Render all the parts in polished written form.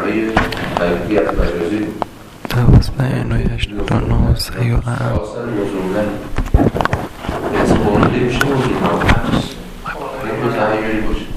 معنای حقیقی از مجازی بود. دوست بیانویش دونو سیو هم اصلا موضوعن از مورده میشه موضوع نامحبس این رو تحییلی باشه.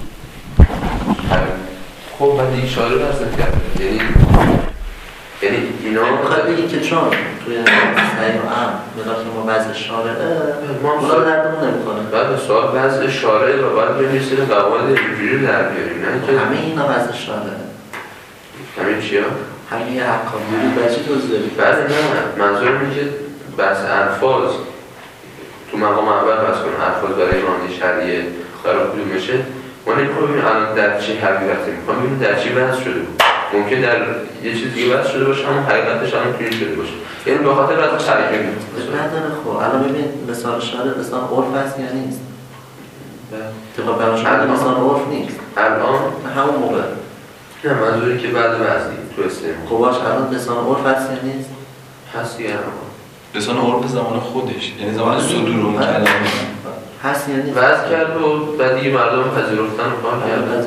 خب بعد اشاره بزن کرده یعنی اینا میخواد بگید که چون توی سعی و هم مدار که ما وضع شارعه اونا دردمون نمیکنه. بعد سوال وضع شارعه و باید بنویسید قواعد اینجوری در بیاریم نه که همه اینا وضع شارعه. همه چیا؟ همه یه حکام بودید بچه توضیح دارید. بعد نه منظورم اینه که بحث الفاظ تو مقام اول بحث کنم الفاظ برای معنی شرعیه قرار کدومشه. ما نمیخوام ببینیم الان در چه حقیقتی میخوام ببینیم در چی وضع شده بود. ممکن در یه چیز دیگه وضع شده باشه اما حقیقتش الان توی شده باشه. یعنی به خاطر وضع شرعی میگیم. نداره خب الان ببین لسان شارع لسان عرف هست یا نیست؟ طبق بیان شده لسان عرف نیست. الان همون موقع. نه منظوری که بعد وضعی تو استعمال. خب باش الان لسان عرف هست یا نیست؟ هست یا نه؟ لسان عرف زمان خودش یعنی زمان صدور اون کلمه هست یا نیست؟ وضع کرد و بعد دیگه مردم پذیرفتن و کار کرد.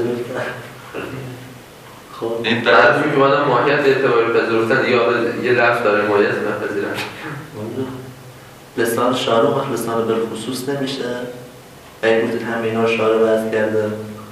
خب مردمی که مادم ماهیت اعتباری پذیرفتن دیگه یه لفظ داره ماهیت نپذیرن. لسان شارع وقت لسان بالخصوص نمیشه. اگه گفتید همه اینا شارع وضع کرده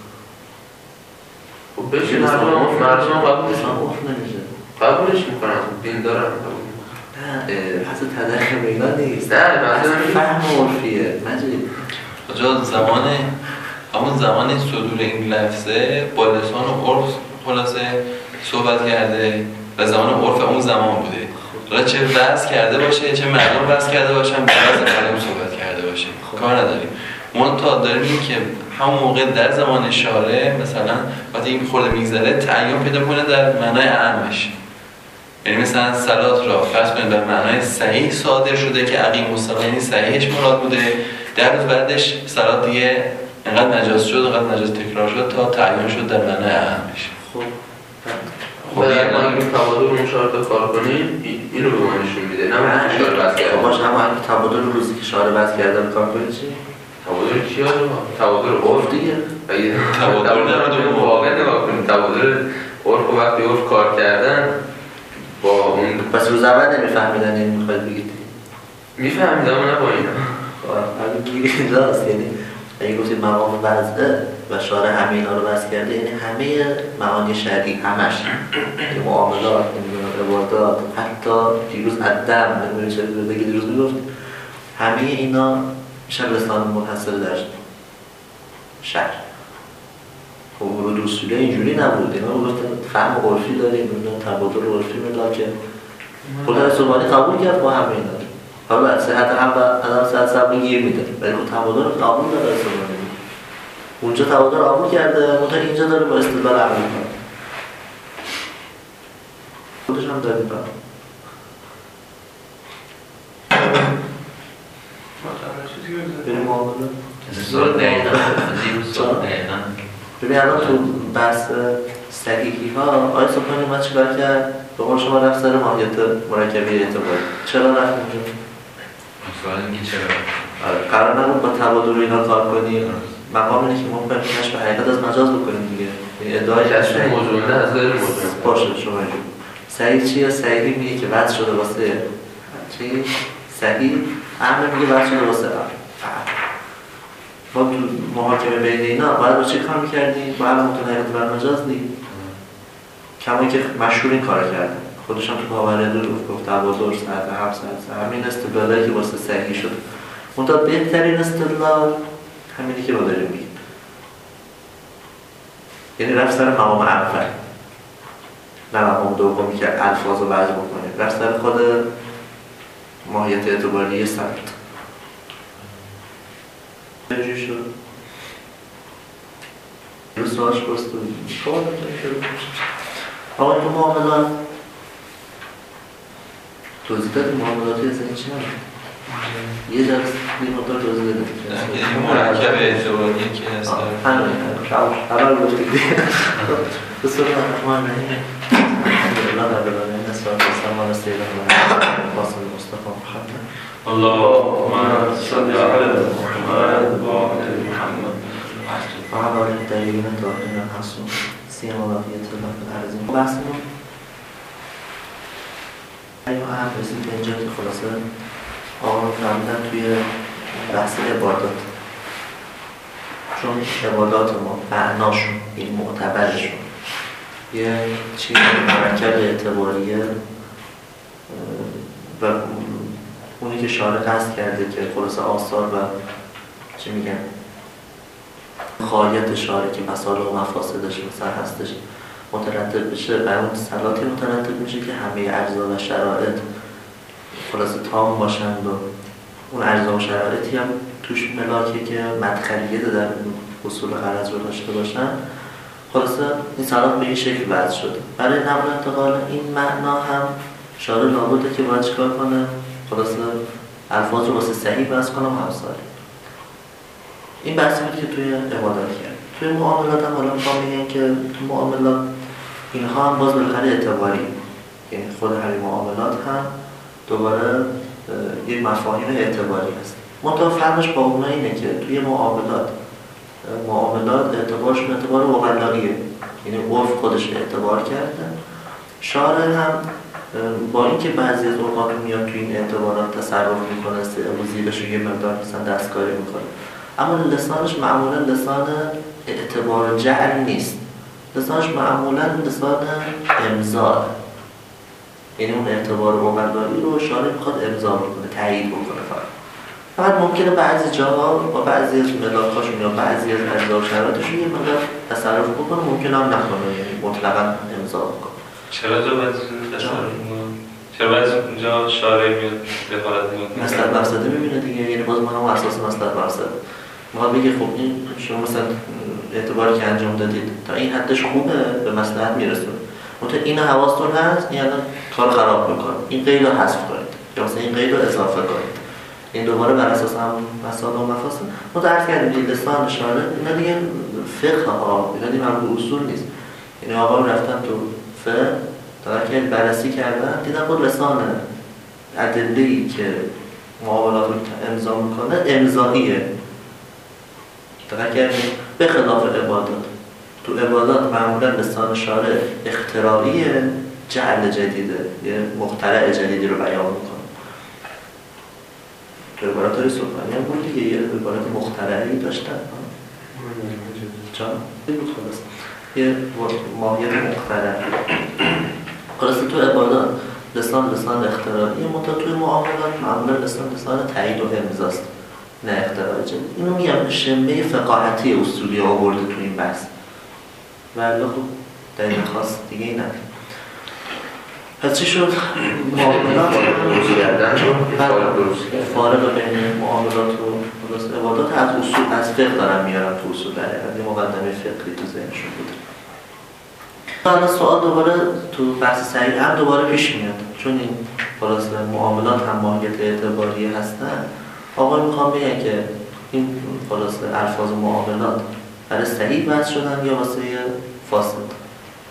خب بشه مردم قبول لسان عرف نمیشه. قبولش میکنم دین دارم قبول نه حتی تدخل به اینا نیست. نه اصلا فهم عرفیه مجید آجا همون زمان صدور این لفظه با لسان و عرف خلاصه صحبت کرده و زمان عرف اون زمان بوده. حالا چه وضع کرده باشه چه مردم وضع کرده باشن به وضع کلام صحبت کرده باشه کار نداریم. منتها داریم این که همون موقع در زمان شارع مثلا وقتی این خورده میگذره تعیین پیدا کنه در معنای اعمش. یعنی مثلا صلات را فرض کنید به معنای صحیح صادر شده که عقیم الصلاه یعنی صحیحش مراد بوده. در روز بعدش صلات دیگه انقدر نجاز شد انقدر نجاز تکرار شد تا تعیین شد در معنای اعمش. خب دیگه ما این تبادل مشاهده کار کنیم این رو به ما نشون میده نه من اشاره بس کردم باشه اما این تبادل روزی که شارع بس کردن کار کنید چی؟ تبادل چی آجا؟ تبادل عرف دیگه تبادل نمیدونم واقعا نگاه کنیم تبادل عرف و وقتی عرف کار کردن با اون پس روز اول نمیفهمیدن این میخواید بگید میفهمیدم نه با اینا خب دیگه اینجاست یعنی اگه گفتید مقام وضعه و شارع همه اینا رو وضع کرده یعنی همه معانی شرعی همش معاملات عبادات حتی دیروز عدم نمیدونی چه بگید دیروز میگفتید همه اینا میشن لسان منحصر در شهر. خب ورود اصولی اینجوری نبود اینا رو گفتن فهم عرفی داریم میدونن تبادل عرفی میدونن که خدا سبحانی قبول کرد با همه اینا. حالا صحت هم و عدم صحت سبب گیر میده ولی خب تبادل رو قبول داره سبحانی اونجا تبادل رو قبول کرده منطقه اینجا داره با استدلال عمل کنه خودش هم دارید برم بریم معامله ببین الان تو بحث صحیحی ها آقای سبحانی اومد چیکار کرد؟ به قول شما رفت سر ماهیت مرکبی اعتباری چرا رفت اونجا؟ سوال اینکه چرا؟ قرار نبود با تبادل و اینا کار کنیم مقام اینه که ما بخونش به حقیقت از مجاز بکنیم دیگه ادعای کشف موضوع نه از غیر موضوع باشه شما اینجا صحیح چیه؟ صحیح میگه که وضع شده واسه چی؟ صحیح امر میگه وضع شده واسه ما تو محاکمه بین اینا باید با چه کار میکردیم؟ باید متناقض بر مجاز دیم کمایی که مشهور این کار کردن خودشان تو باوره دور گفت تبادل ساعت 7 ساعت همین استدلالی که واسه صحیح شد منتها بهترین استدلال همینی که ما داریم میگیم یعنی رفت سر مقام اول نه مقام دومی که الفاظ رو وضع بکنیم رفت سر خود ماهیت اعتباری ثبت چجوری شد؟ یه سوالش پرستون شما نمیتونی آقا تو معاملات توضیح دادیم معاملاتی از این چی نمید؟ یه جلس یه مقدار توضیح دادیم یعنی مرکب اعتباریه که هست اول گفتید دیگه بسیار رحمان رحیم الحمدلله رب العالمین نسبت بسلام و سیدنا قاسم مصطفی محمد اللهم صل علی محمد و آل محمد و علی الطیبین الطاهرین المعصومین سیما بقیه اطلاف عرضی بحثمون ایو هم رسید به اینجا که خلاصه آقا فرمودن توی بحث عبادات، چون عبادات ما معناشون این معتبرشون یه چیز مرکب اعتباریه و اونی که شارع قصد کرده که خلاصه آثار و چی میگن خواهیت شارع که مسائل و مفاسدش مثلا هستش مترتب بشه و اون صلاتی مترتب میشه که همه اجزا و شرایط خلاصه تام باشند و اون اجزا و شرایطی هم توش ملاکه که مدخلیه در اصول غرض رو داشته باشن. خلاصه این صلات به این شکل وضع شده. برای نقل انتقال این معنا هم شارع لابده که باید چیکار کنه؟ خلاصه الفاظ رو واسه صحیح وضع کنه و همساری. این بحثی بود که توی عبادات کرد. توی معاملات هم حالا میخوام بگم که توی معاملات اینها هم باز بالاخره اعتباری، یعنی خود همین معاملات هم دوباره یک مفاهیم اعتباری هست. منتها فرقش با اونها اینه که توی معاملات اعتبارشون اعتبار وقلاییه، یعنی عرف خودش اعتبار کرده. شارع هم با اینکه بعضی از اوقات میاد توی این اعتبارات تصرف میکنه، زیرش یه مقدار مثلا دستکاری میکنه، اما لسانش معمولا لسان اعتبار جعل نیست، لسانش معمولا لسان امضا، یعنی اون اعتبار وقلایی رو شارع میخواد امضا بکنه، تایید بکنه. فقط ممکنه بعضی جاها با بعضی از ملاکاشون یا بعضی از اجزا و شرایطشون یه مقدار تصرف بکنه، ممکنه هم نکنه، یعنی مطلقاً امضا بکنه. چرا جا بعضی تصرف میکنه؟ چرا بعضی اونجا شارع میاد دخالت میکنه؟ مصلحت مفسده میبینه دیگه، یعنی باز منم اساس مصلحت مفسده ما بگه خب این شما مثلا اعتباری که انجام دادید تا این حدش خوبه به مصلحت میرسونه، مثلا این حواستون هست، این الان کار خراب میکنه، این قید رو حذف کنید یا مثلا این قید رو اضافه کنید. این دوباره بر اساس هم مسائل و مفاسد متعرض کردیم که لسان شارع اینا دیگه فقه ها، اینا دیگه مربوط اصول نیست. یعنی آقا رفتن تو فقه تا که بررسی کردن دیدن خود لسان ادله‌ای که معاملات رو امضا میکنه امضاییه. تا که به خلاف عبادات، تو عبادات معمولا لسان شارع اختراعیه، جعل جدیده، یه مخترع جدیدی رو بیان میکنه. تو عبارات های سلطانی هم بود دیگه، یه عبارات مخترعی داشتن چون بود خلاص یه ماهیت مخترع. خلاصه تو عبادات لسان اختراعی، منتها توی معاملات معمولا لسان تایید و امضاست، نه اختراع جدید. اینو میگم شنبه فقاهتی اصولی آورده تو این بحث و الله خوب دلیل خاص دیگه ای نداره. پس چی شد؟ معاملات فارق بین معاملات و عبادات از اصول از فقه دارن میارن تو اصول در یه مقدمه فقهی تو ذهنشون بوده. حالا سوال دوباره تو بحث صحیح هم دوباره پیش میاد، چون این خلاص معاملات هم ماهیت اعتباری هستن. آقا میخوام بگم که این خلاص الفاظ معاملات برای صحیح وضع شدن یا واسه فاسد،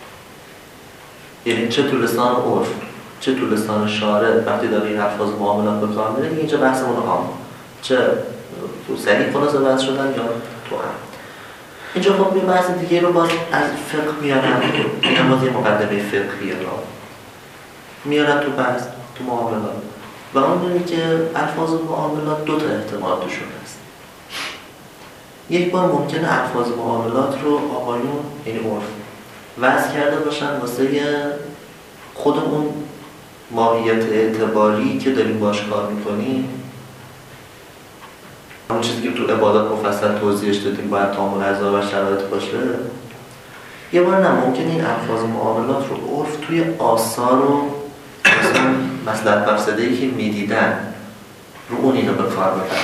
یعنی چه تو لسان عرف چه تو لسان شارع وقتی داره این الفاظ معاملات به کار میره، اینجا بحثمون عام، چه تو صحیح خلاصه وضع شدن یا تو هم. اینجا خب یه بحث دیگه رو باز از فقه میارن، این باز یه مقدمه فقهیه را میارن تو بحث تو معاملات و اون دونه که الفاظ معاملات دو تا احتمال توشون هست. یک بار ممکنه الفاظ معاملات رو آقایون یعنی عرف وضع کرده باشن واسه خود اون ماهیت اعتباری که داریم باش کار میکنیم، همون چیزی که تو عبادات مفصل توضیحش دادیم باید تمام اجزا و شرایط باشه. یه بار نه، ممکنه این الفاظ معاملات رو عرف توی آثار و مثلا مصلحت مفسده‌ای که میدیدن رو اون اینو به کار ببرن.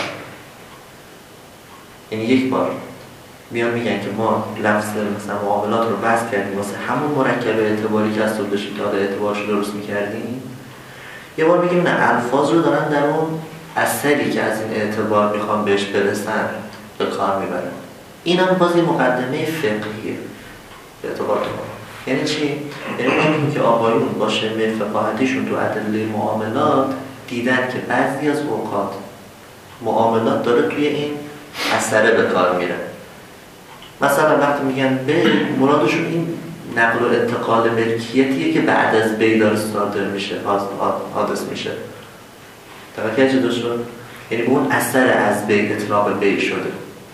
یعنی یک بار میان میگن که ما لفظ مثلا معاملات رو وضع کردیم واسه همون مرکب اعتباری که از طول داشتیم تا اعتبارش رو درست میکردیم. یه بار میگیم نه، الفاظ رو دارن در اون اثری که از این اعتبار میخوان بهش برسن به کار میبرن. این هم باز یه مقدمه فقهیه به اعتبار تو. یعنی چی؟ یعنی میگیم که آقایون با شنبه فقاهتیشون تو ادله معاملات دیدن که بعضی از اوقات معاملات داره توی این اثره به کار میره. مثلا وقتی میگن به مرادشون این نقل و انتقال ملکیتیه که بعد از بی داره صادر میشه، حادث میشه. توجه چطور شد؟ یعنی به اون اثر از بی اطلاق بی شده.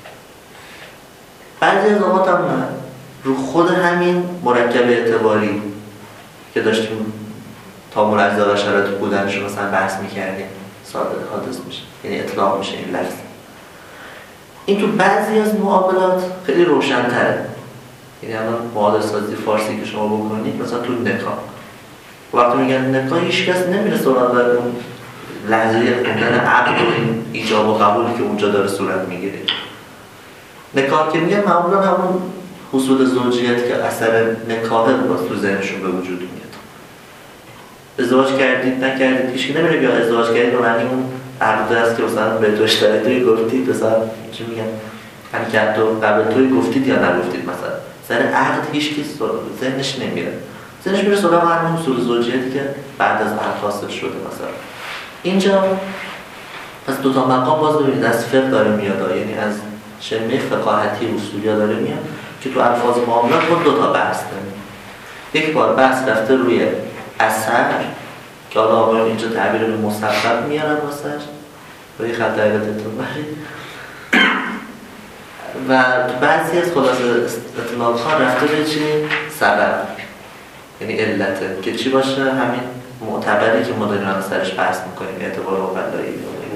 بعضی از اوقات هم نه، رو خود همین مرکب اعتباری که داشتیم تا اجزا و شرایط بودنشون مثلا بحث میکردیم صادر حادث میشه، یعنی اطلاق میشه این لفظ. این تو بعضی از معاملات خیلی روشن‌تره. یعنی الان معادل سازی فارسی که شما بکنید، مثلا تو نکاح وقتی میگن نکاح، هیچ کس نمیره سراغ اون لحظه خوندن عقد و این ایجاب و قبولی که اونجا داره صورت میگیره. نکاح که میگن معمولا همون حصول زوجیت که اثر نکاح باز تو ذهنشون به وجود میاد. ازدواج کردید نکردید، هیچ کی نمیره بیا ازدواج کردید و معنی اون عقد است که مثلا به تو اشتراطی گفتید، مثلا چی میگن یعنی که تو قبل توی گفتید یا نگفتید، مثلا سر عقد هیچ کی ذهنش نمیره. ذهنش میره سراغ همون حصول زوجیتی که بعد از عقد حاصل شده. مثلا اینجا پس دو تا مقام باز ببینید از فقه داره میاد، یعنی از شمه فقاهتی اصولی داره میاد که تو الفاظ معاملات خود دو تا بحث داریم. یک بار بحث رفته روی اثر که حالا آقایون اینجا تعبیر به مسبب میارن واسش و یه خط دایره‌تون برید، و بعضی از خلاصه اطلاق‌ها رفته به چی؟ سبب، یعنی علته که چی باشه؟ همین معتبری که ما داریم سرش بحث میکنیم، اعتبار اوقلایی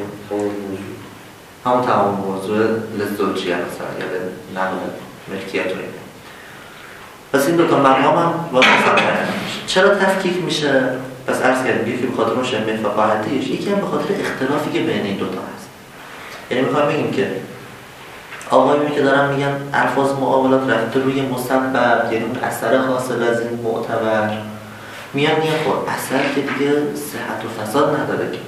همون تمام موضوع لزوجیه مثلا یا نقل ملکیت رو. پس این دوتا مقام هم باید مفهوم میشه. چرا تفکیک میشه؟ پس عرض کردیم یکی به خاطر اون شمه فقاهتیش، یکی هم به خاطر اختلافی که بین این دوتا هست. یعنی میخوایم بگیم که آقایونی که دارن میگن الفاظ معاملات رفته روی مسبب، یعنی اون اثر حاصل از این معتبر، میان خب اثر که دیگه صحت و فساد نداره که،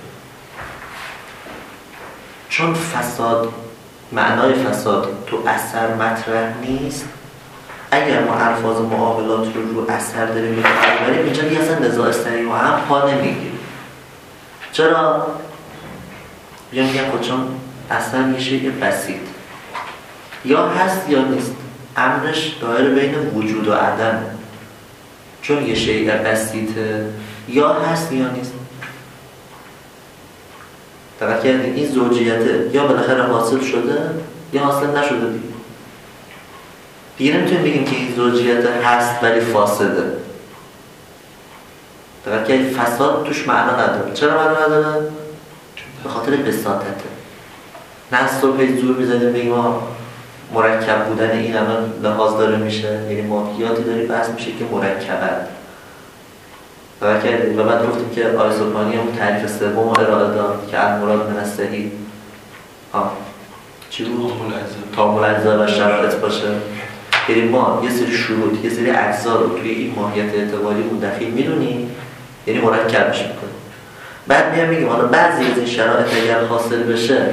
چون فساد، معنای فساد تو اثر مطرح نیست. اگر ما الفاظ معاملات رو اثر داریم می‌بریم، اینجا دیگه اصلا نزاع صریح و هم پا نمیگیریم. چرا؟ میگن خب چون اثر میشه یه بسیط، یا هست یا نیست، امرش دایر بین وجود و عدم، چون یه شیء بسیطه یا هست یا نیست. توجه کردید این زوجیته یا بالاخره حاصل شده یا حاصل نشده دیگه نمیتونیم بگیم که این زوجیت هست ولی فاسده. توجه کردید فساد توش معنا نداره. چرا معنا نداره؟ به خاطر بساطته. نه از صبح زور میزنیم بگیم ما مرکب بودن این الان لحاظ داره میشه، یعنی ماهیاتی داری بحث میشه که مرکبن. توجه کردید و بعد گفتیم که آیسوپانی اون تعریف سوم ارائه داد که المراد من الصحیح چی بود؟ تامل اجزا و شرایط باشه. یعنی ما یه سری شروط، یه سری اجزا رو توی این ماهیت اعتباری اون دخیل میدونیم، یعنی مرکبش میکنیم. بعد میگیم حالا بعضی از این شرایط اگر حاصل بشه،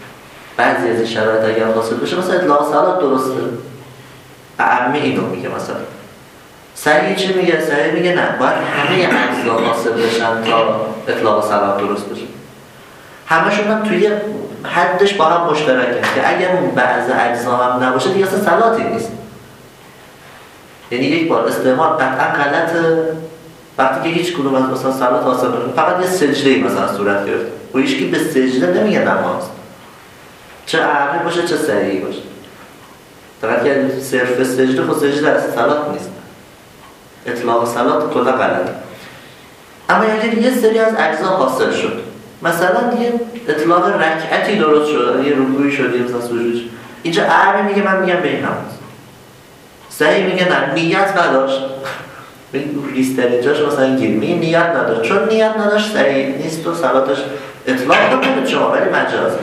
مثلا اطلاق صلات درسته، اعمی اینو میگه. مثلا سریع چی میگه؟ سریع میگه نه، باید همه اجزا حاصل بشن تا اطلاق صلات درست بشه. همشون هم توی حدش با هم مشترکه که اگر اون بعض اجزا هم نباشه دیگه اصلا صلاتی نیست. یعنی یک بار استعمال قطعا غلطه وقتی که هیچ کدوم از مثلا صلات حاصل نمیشه، فقط یه سجده‌ای مثلا صورت گرفته و هیچ کی به سجده نمیگه نماز، چه عربی باشه چه سریعی باشه. فقط که صرف سجده خود سجده از صلات نیست، اطلاق صلات کلا غلطه. اما اگر یه سری از اجزا حاصل شد، مثلا یه اطلاق رکعتی درست شد، یه رکوعی شد، یه مثلا سجود، اینجا عربی میگه من میگم به این نماز، صحیح میگه نه نیت نداشت، لیست اینجاش مثلا گیر میگه نیت نداشت، چون نیت نداشت صحیح نیست و صلاتش اطلاق نمیشه شما ولی مجازه.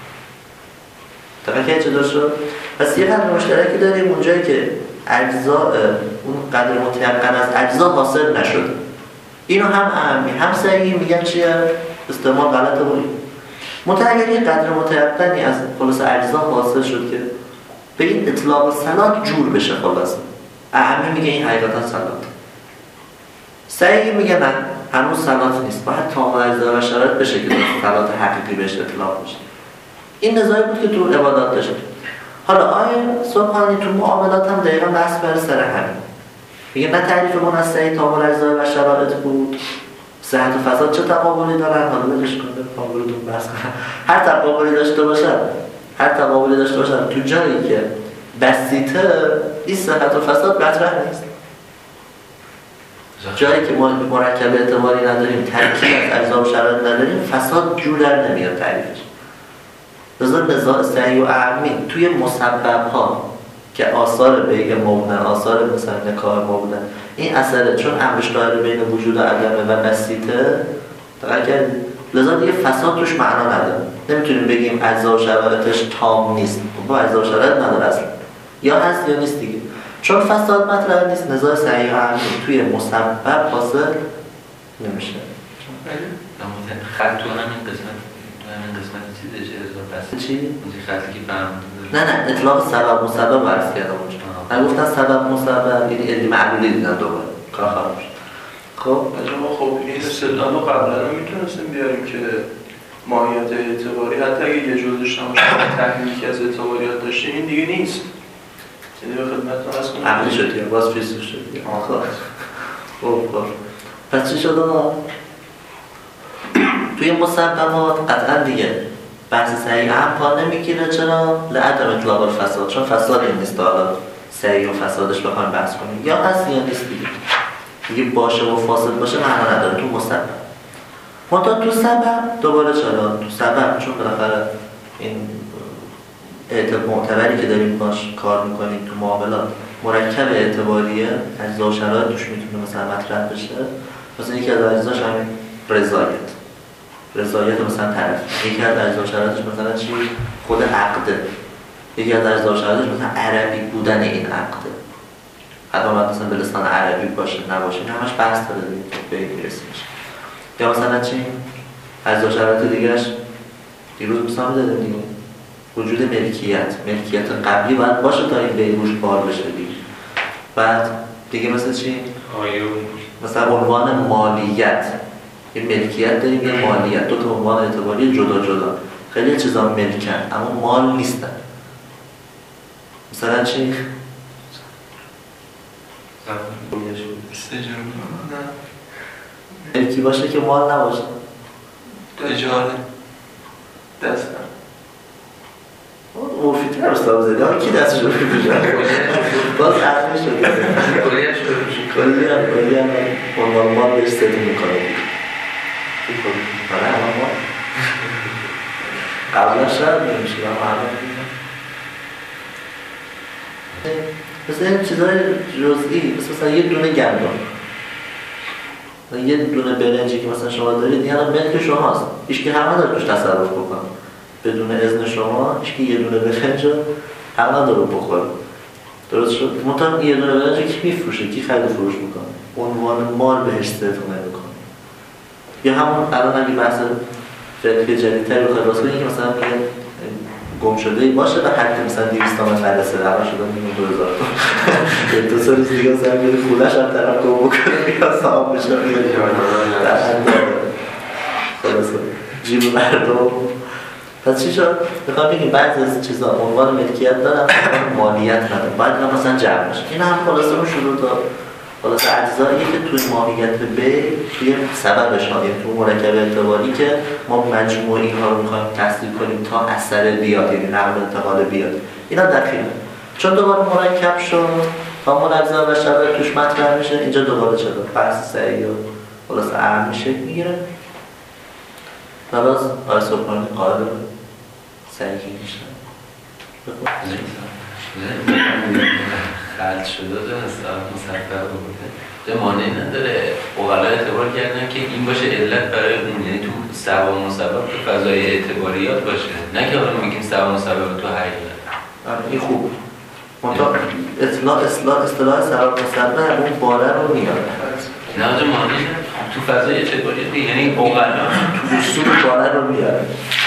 توجه چطور شد؟ پس یه قدر مشترکی داریم اونجایی که اجزا اون قدر متیقن از اجزا حاصل نشد. اینو هم صحیح میگن چیه؟ استعمال غلطه بود. اگر یه قدر متیقنی از خلاص اجزا حاصل شد که به این اطلاق صلات جور بشه، خلاص اعمی میگه این حقیقتا صلات، صحیح میگه نه هنوز صلات نیست، باید تمام اجزا و شرایط بشه که صلات حقیقی بشه اطلاق بشه. این نزاعی بود که تو عبادات داشت. حالا آیه سبحانی تو معاملات هم دقیقا بحث بر سر همین. میگه نه تعریف منصحی تامل اجزای و شرایط بود، صحت و فساد چه تقابلی دارن؟ حالا بلش کنه تقابلتون بحث کنم. هر تقابلی داشته باشن تو جایی که بسیطه این صحت و فساد مطرح نیست. جایی که ما مرکب اعتباری نداریم، ترکیب از اجزا و شرایط نداریم، فساد جور در نمیاد تعریفش. لذا نزاع صحیح و اعمی توی مسبب ها که آثار بیع ما بودن، آثار مثلا نکاح ما بودن، این اثره چون امرش داره بین وجود و عدمه و بسیطه دقیق کردید. لذا دیگه فساد توش معنا نداره. نمیتونیم بگیم اجزا و شرایطش تام نیست، با اجزا و شرایط نداره اصلا، یا هست یا نیست دیگه. چون فساد مطرح نیست، نزاع صحیح و اعمی توی مسبب حاصل نمیشه. خط تو همین قسمت چیزشه اضافه چی؟ اون خطی که فهمید. نه اطلاق سبب مسبب عرض کردم اونجا. من گفتن سبب مسبب یعنی علم معلولی دیدن دوباره کار خراب شد. خب خب این استدلال رو قبلا هم میتونستیم بیاریم که ماهیت اعتباری حتی اگه یه جور داشتم تحلیلی که از اعتباریات داشتیم این دیگه نیست. یعنی به خدمتتون عرض کنم عملی شد یا باز فیزیک شد. خب پس چی شد آقا؟ توی مسببات قطعا دیگه بحث صحیح هم پا نمیگیره. چرا؟ لعدم اطلاق الفساد، چون فساد این نیست حالا صحیح و فسادش بخوایم بحث کنیم، یا هست یا نیست دیگه باشه و فاسد باشه معنا نداره تو مسبب. منتها تو سبب دوباره چرا؟ تو سبب چون بالاخره این معتبری که داریم باش کار میکنیم تو معاملات مرکب اعتباریه، اجزا و شرایط توش میتونه مثلا مطرح بشه. مثلا یکی از اجزاش همین رضایت مثلا طرف، یکی از اجزا و شرایطش مثلا چی؟ خود عقده، یکی از اجزا و شرایطش مثلا عربی بودن این عقده، حتی مثلا به لسان عربی باشه نباشه، این همش بحث داره دیگه به این میرسیمش. یا مثلا چی؟ اجزا و شرایط دیگهش دیروز مثلا دادیم دیگه، وجود ملکیت قبلی باید باشه تا این بیروش بار بشه دیگه. بعد دیگه مثلا چی؟ مثلا عنوان مالیت، یه ملکیت داریم یه مالیت، دو تا عنوان اعتباری جدا. خیلی چیزا ملکن اما مال نیستن. مثلا چی؟ ملکی باشه که مال نباشه. اجاره دستم عرفی تر استاد زده ها کی دستشو بکشه باز عرفی شده کلی هم عنوان مال بهش ستون میکنه برای همه مال قبلا شاید نمیشه اما همه مثل این چیزهای جزئی، مثلا یه دونه گندم، یه دونه برنجی که مثلا شما دارید یعنی ملک شماست، هیچ که همه داره توش تصرف بکنه بدون اذن شما، هیچ که یه دونه برنج همه داره بخوره. درست شد؟ منطقه یه دونه برنج کی میفروشه؟ کی خرید فروش میکنه؟ عنوان مال بهش ستون نمیکنه. یا همون الان اگه بحث فقهی جدیدتری بخواد باز کنیم که مثلا میگه گم شده باشه و هر کی مثلا 200 تومن مدرسه رها شده میگه 2000 تومن دو سال دیگه مثلا میره پولش هم طرف گم بکنه یا صاحب بشه میگه خلاص جیب مردم. پس چی شد؟ میخوام بگیم بعضی از چیزا عنوان ملکیت دارن مالیت نداره، باید اینا مثلا جمع بشه. این هم خلاصه اون شروع تا خلاصه اجزایی که توی ماهیت به توی سببش ها، یعنی توی مرکب اعتباری که ما مجموع اینها رو میخوایم تحصیل کنیم تا اثر بیاد، یعنی نقل انتقال بیاد، اینا دخیله. چون دوباره مرکب شد تا اجزا و شرایط توش مطرح میشه، اینجا دوباره چه بحث صحیح و خلاصه اهم میشه میگیره. و باز آیه سبحانی قادر صحیح میشه. خلط شده و مصفر بوده جا مانعی نداره اقلا اعتبار کردن که این باشه علت برای اون، یعنی تو سبب و مسبب تو فضای اعتباریات باشه، نه که حالا میگیم سبب و مسبب تو حقیقت. این خوب منطقه اصطلاح سبب و مسبب اون باره رو میاره نه آجا مانعی تو فضای اعتباریات یعنی اقلا تو رسول باره رو میاره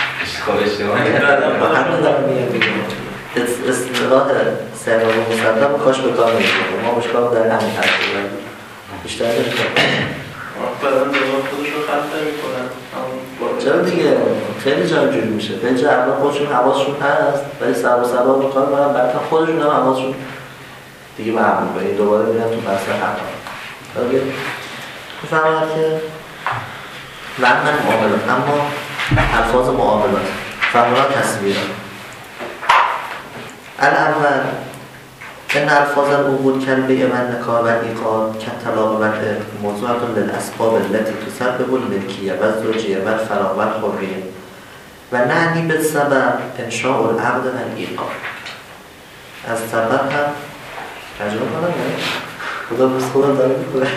همه دارم میاره اصطلاح سبب و مسبب کاش به کار میکنه، ما مشکل در همین حد بودن بیشتر نمیکنم برای دوام خودش رو خلط نمیکنن. چرا دیگه خیلی جا جوری میشه، خیلی جا اول خودشون حواسشون هست ولی سبب و سبب میکنن برن بعد خودشون هم حواسشون دیگه معمول کنید. دوباره میرم تو بحث حقا میفهمد که لحن معاملات، اما الفاظ معاملات فهمونات تصویرات الاول ان الفاظ العقود کالبیع والنکاح والایقاد کالطلاق والعتق موضوعة للاسباب التي تسبب الملکیه والزوجیه والفراغ والحریه و نعنی بالسبب انشاء العقد والایقاد. از سبب هم تجربه کنم خدا بس خدا داره میکنه.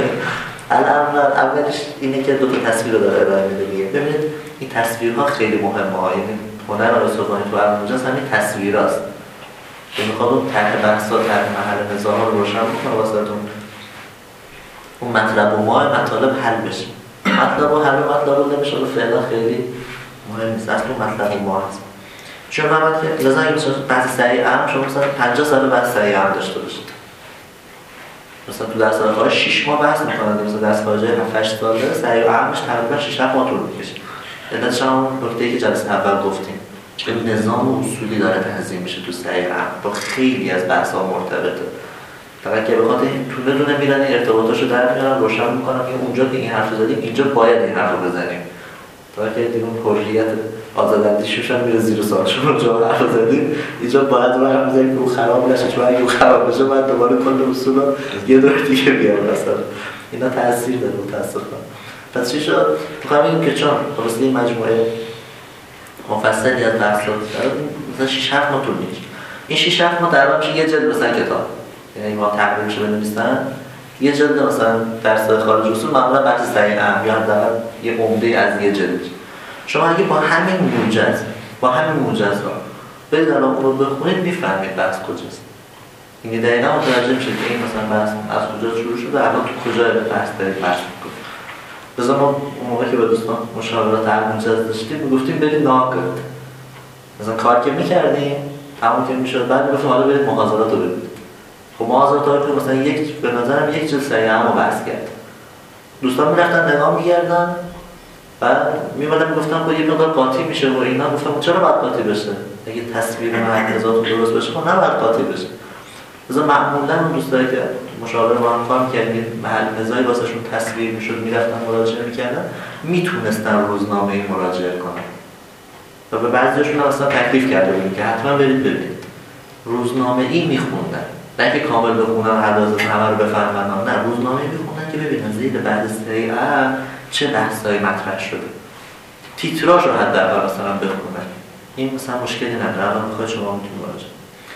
اولش اینه که دو تا تصویر رو داره ارائه میده دیگه. ببینید این تصویرها خیلی مهمه ها، یعنی هنر آقای سلطانی تو علم‌المجاز همین تصویراست که میخواد اون طرح بحثا طرح محل نزاع رو روشن بکنه واسهتون. اون مطلب و مطالب حل بشه. مطلب و حل مطلب نمیشه فعلا خیلی مهم نیست، اصلا مطلب و هست. چون من که لازم اگه بحث سریع عام شما مثلا 50 سال بحث سریع عام داشته باشید، مثلا تو درس خارج 6 ماه بحث می‌کنند، مثلا درس خارج 7-8 ساله سریع عامش تقریبا 6-7 ماه طول می‌کشه. علتش هم نکته‌ای که جلسه اول گفتیم، این نظام و اصولی داره تنظیم میشه تو سریع عام با خیلی از بحث‌ها مرتبطه. فقط که بخاطر این تونه دونه میرن ارتباطاشو در میارن روشن می‌کنن که اونجا که این حرف زدیم اینجا باید این حرف رو بزنیم. تا که دیگه اون حریت آزاداندیشوش هم میره زیر سوال. چون جا حرف زدیم اینجا باید رو بزنیم که اون خراب نشه، چون اگه اون خراب بشه باید دوباره کل اصول رو یه دور دیگه بیارم مثلا. اینا تاثیر داره متاسفانه. پس چی شد؟ میخوام بگم که چون درسته این مجموعه مفصلی از بحث داره مثلا 6-7 ماه طول میکشه. این 6-7 ماه در میشه یه جلد مثلا کتاب، یعنی ما تقریبش رو بنویسن یه جلد مثلا درس خارج اصول معمولا بحث سریع عام یا حداقل یه عمده از یه جلد. شما اگه با همین موجزها برید الان اون رو بخونید میفهمید بحث کجاست. این دقیقا متوجه میشید که این مثلا بحث از کجا شروع شده، الان تو کجا بحث دارید بحث میکنید. بذار ما اون موقع که با دوستان مشاورات علم‌المجاز داشتیم میگفتیم برید نهار کنید، مثلا کار که میکردیم تمام که میشد بعد میگفتیم حالا برید محاضرات رو ببینید. خب محاضرات رو مثلا به نظرم یک جلسه سریع عام رو بحث کرد. دوستان میرفتن نگاه میکردن بعد میمدن میگفتن خب یه مقدار قاطی میشه و اینا. گفتم چرا باید قاطی بشه؟ اگه تصویر محرزات درست بشه خب نباید قاطی بشه. مثلا معمولا اون دوستایی که مشاوره با هم کار می‌کردن محل نزاعی واسهشون تصویر میشد میرفتن مراجعه میکردن، میتونستن روزنامه‌ای مراجعه کنن و به بعضیشون اصلا تکلیف کرده بودیم که حتما برید ببینید. روزنامه‌ای میخوندن، نه اینکه کامل بخونن حداثت همه رو بفهمن، نه روزنامه‌ای میخوندن که ببینن زیر بعد سریع چه بحثایی مطرح شده، تیتراژ رو حداقل مثلا بخونن. این مثلا مشکلی نداره، الان میخواد شما میتونید مراجعه.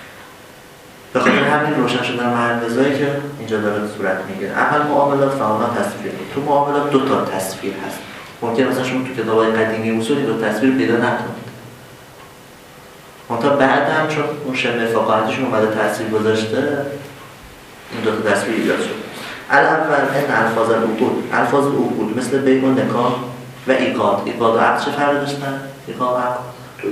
به خاطر همین روشن شدن محل نزاعی که اینجا داره صورت میگیره. اول معاملات فهمونات تصویر. تو معاملات دو تا تصویر هست. ممکن مثلا شما تو کتاب‌های قدیمی اصولی دو تصویر پیدا نکنید. منتها بعد هم چون اون شمه فقاهتشون اومده تاثیر گذاشته این دو تا تصویر ایجاد شد. الاول ان الفاظ العقود مثل بیع و نکاح و ایقاد. ایقاد و عقد چه فرقی داشتن؟ ایقاد و عقد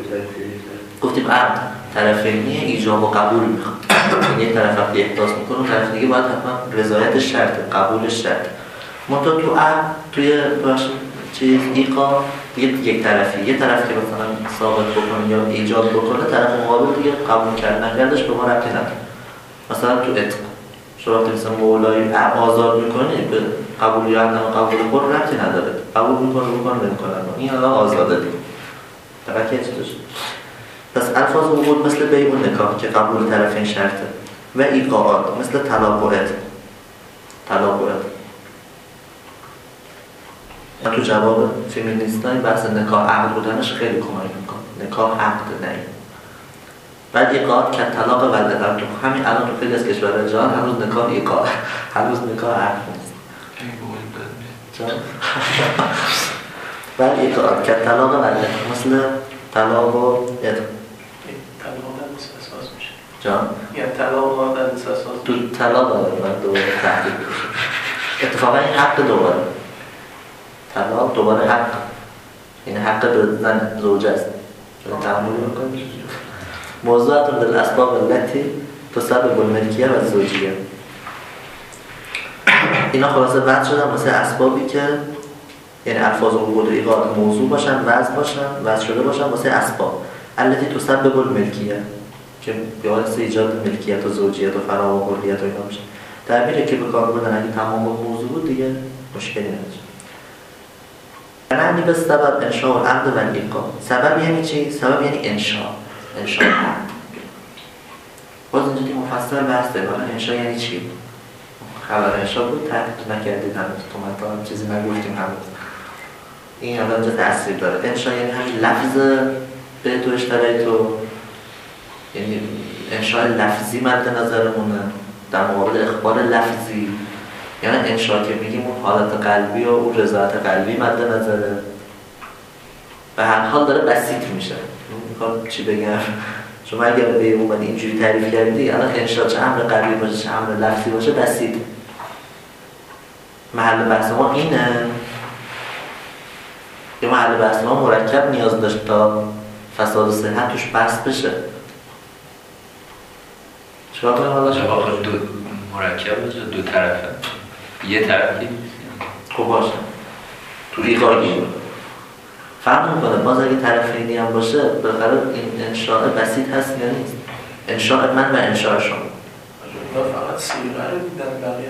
گفتیم عقد طرفینی ایجاب و قبول میخواد. این یک طرف وقتی احداث میکنه اون طرف دیگه باید حتما رضایتش شرطه، قبولش شرطه. منتها تو عقد توی چیز ایقاد دیگه یک طرفی، یه طرف که مثلا ثابت بکنه یا ایجاد بکنه طرف مقابل دیگه قبول کرد نکردش به ما ربطی نداره. مثلا تو عتق شما وقتی مثلا مولای آزاد میکنه به قبول یا عدم قبول خود ربطی نداره، قبول میکنه نمیکنه، این الان آزاده دیگه فقط یه چیزش. پس الفاظ عقود مثل بیع و نکاح که قبول طرفین شرطه و ایقاعات مثل طلاق و عتق. من تو جواب فمینیستای بحث نکاح عقد بودنش خیلی کمک میکنه. نکاح عقد نه. بعد ایقاعات که طلاق و عتق. تو همین الان تو خیلی از کشورهای جهان هنوز نکاح ایقاع، هنوز نکاح عقد نیست. بعد ایقاعات که طلاق و عتق مثل طلاق و عتق. طلاق اساس میشه. جان؟ یعنی طلاق اساس تو طلاق من دوباره تحقیق بشه. اتفاقا این حق دوباره. طلاق دوباره حق، این حق به زن زوجه است. چون تعامل میکنه. موضوعات للاسباب التي تسبب الملکیه و الزوجیه. اینا خلاصه وضع شدن واسه اسبابی که یعنی الفاظ عقود و ایقاد موضوع باشن، وضع شده باشن واسه اسباب التي تسبب الملکیه که باعث ایجاد ملکیت و زوجیت و فرا و حریت و اینا میشه. تعبیری که به کار بردن اگه تمام موضوع بود دیگه مشکلی نمیشه. معنی به سبب انشاء العقد و الایقاع. سبب یعنی چی؟ سبب یعنی انشاء عقد. باز اینجا که مفصل بحث داره. انشاء یعنی چی؟ خبر انشاء بود تحقیق نکردید هنوز، تو من چیزی نگفتیم هنوز. این الان اینجا تاثیر داره. انشاء یعنی همین لفظ به تو اشترای تو، یعنی انشاء لفظی مد نظرمونه در مقابل اخبار لفظی. یعنی انشاء که میگیم اون حالت قلبی و اون رضایت قلبی مد نظره. به هر حال داره بسیط میشه. میخوام چی بگم؟ شما اگر به اومدی اینجوری تعریف کردی الان انشاء چه امر قلبی باشه چه امر لفظی باشه بسیط. محل بحث ما اینه. یه محل بحث ما مرکب نیاز داشت تا فساد و صحت توش بحث بشه. چرا کنیم حالا؟ جواب دو مرکب باشه دو طرفه. یه طرفی خوب باشه تو ایقاعی فرق میکنه. باز اگه طرفینی هم باشه بالاخره این انشاء بسیط هست یا نیست. انشاء من و انشاء شما فقط صیغه رو دیدن بقیه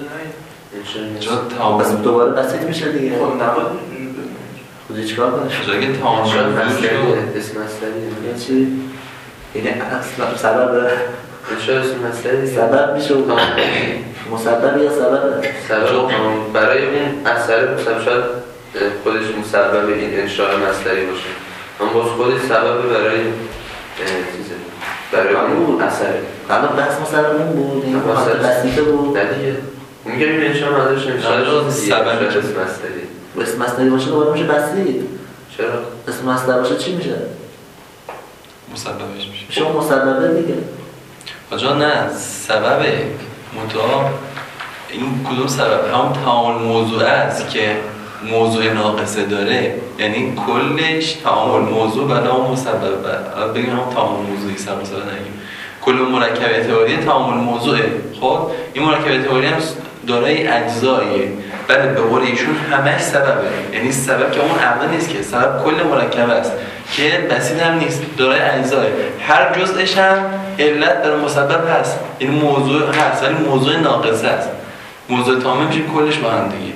مسئله نه. بس دوباره بسیط میشه دیگه. خب نباید خودی چیکار کنه؟ جایی تمام شد اسم مصدری یعنی چی؟ یعنی اصلا سبب انشاء اسم مصدری سبب میشه و مسبب یا سبب؟ سبب برای اون اثر مسبب شاید خودش مسبب این انشاء مصدری باشه، اما باز خودش سبب برای چیزه، برای اون اثره. الان بحث مسبب اون بود، این حالت بسیطه بود. نه دیگه میگم این انشاء مصدرش نمیشه سبب اسم مصدری. اسم مصدری باشه دوباره میشه بسیط. چرا؟ اسم مصدر باشه چی میشه؟ مسببش میشه. شما مسببه دیگه. آجا نه سبب متا این کدوم سبب؟ هم تعامل موضوع است که موضوع ناقصه داره، یعنی کلش تعامل موضوع بلا و مسبب بلا. بگیم هم تعامل موضوعی سر مثلا نگیم کل مرکب اعتباری تعامل موضوعه. خب این مرکب اعتباری هم دارای اجزاییه. بله به قول ایشون همش سببه، یعنی سبب که اون عقل نیست که سبب کل مرکب است که بسیط هم نیست، دارای اجزایه. هر جزءش هم علت در مسبب هست، یعنی موضوع هست ولی موضوع ناقصه است. موضوع تمام میشه کلش با هم دیگه.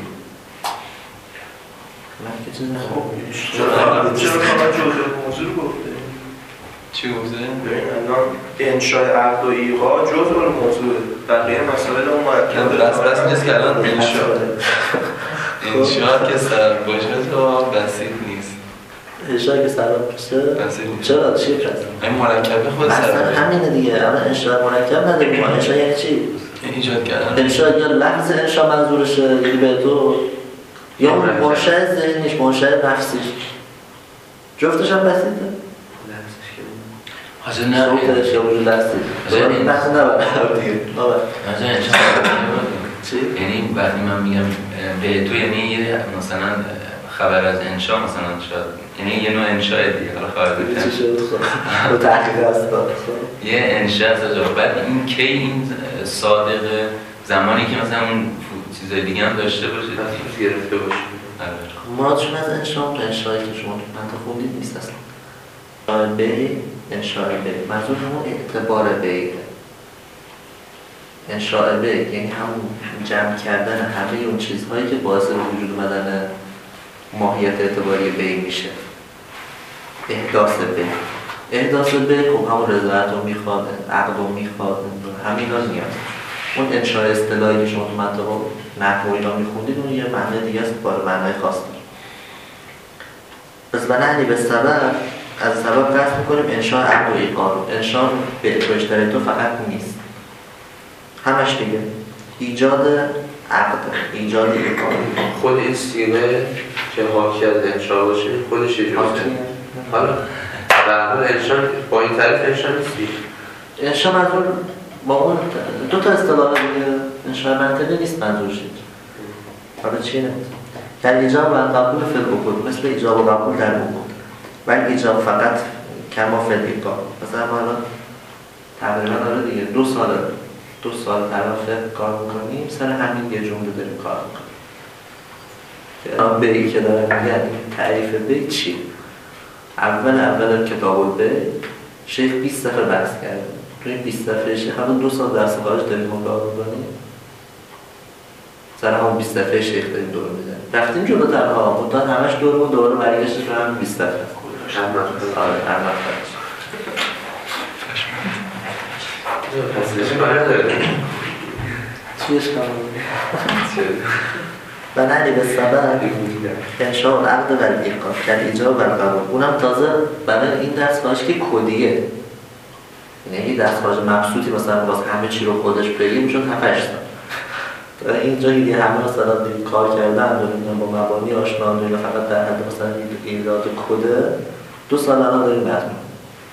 من که چیز نگم. چرا فقط جزء موضوع رو گفته؟ چی گفته؟ ببین الان انشاء عقد و ایقاع جزء موضوع بقیه مسائل اون مرکب بس نیست که الان انشاء که سبب باشه تو بسیط نیست. انشاء که سبب باشه چرا چی هست؟ این مرکب خود سبب اصلا همینه دیگه. الان انشاء مرکب نداریم ما. انشاء یعنی چی؟ ایجاد کردن. انشاء یا لفظ انشاء منظورشه یعنی به تو یا اون منشأ ذهنیش منشأ نفسیش جفتش هم بسیطه. حاضر نه صوتش یا وجود هستی این بحث نبرد دیگه. حاضر انشاء چی؟ یعنی وقتی من میگم به تو یعنی یه مثلا خبر از انشاء مثلا شاید یعنی یه نوع انشاء دیگه. حالا خبر چی شد خب تو تحقیق هست یه انشاء از جا بعد این کی این صادق زمانی که مثلا اون چیزای دیگه هم داشته باشه تفسیر گرفته باشه. مراد شما از انشاء انشاءی که شما تو منطق خوندید نیست اصلا. انشاء به منظور همون اعتبار به انشاء به یعنی همون جمع کردن همه اون چیزهایی که باعث وجود اومدن ماهیت اعتباری به میشه. احداث به خب همون رضایت رو میخواد، عقد رو میخواد، همین ها نیاز. اون انشاء اصطلاحی که شما تو منطق نحو و اینا میخوندید اون یه معنی دیگه است با معنای خاص داره. پس بنابراین به سبب از سبب قصد میکنیم انشاء عقد و ایقاع رو. انشاء به اشتراک تو فقط نیست، همش دیگه ایجاد عقد، ایجاد ایقاع. خود این صیغه که حاکی از انشاء باشه خودش یه جزءه. حالا در حال انشاء با این تعریف انشاء نیستی. انشاء منظور با اون دو تا اصطلاح دیگه. انشاء منطقی نیست منظورش. حالا چیه نمیست؟ در ایجاب و قبول فی العقود مثل ایجاب و قبول در عقود، ولی ایجاب فقط کما فی الایقاع. مثلا ما الان تقریبا داره دیگه 2 سال طرف کار میکنیم سر همین یه جمله داریم کار میکنیم. الان بی که داره میگن تعریف بی چی؟ اول کتاب البی شیخ 20 دفعه بحث کرده. تو این 20 دفعه شیخ همون 2 سال درس خارج داریم مطالعه می‌کنیم. سر همون 20 دفعه شیخ داریم دور می‌زنیم. رفتیم جلوتر ها، مدت همش دور دوباره برگشتش به همون 20 دفعه. آره احمد فرش. چیش کنم؟ و نه به سبب انشاء العقد و الایقاع در ایجاب و القبول. اونم تازه برای این درس خواهش که کدیه، یعنی این درس خواهش مبسوطی مثلا باز همه چی رو خودش بگیم شد 7-8 تا اینجا دیگه همه مثلا کار کردن داریم با مبانی آشنا داریم فقط در حد مثلا ایراد کده 2 سال الان داریم بحث می‌کنیم.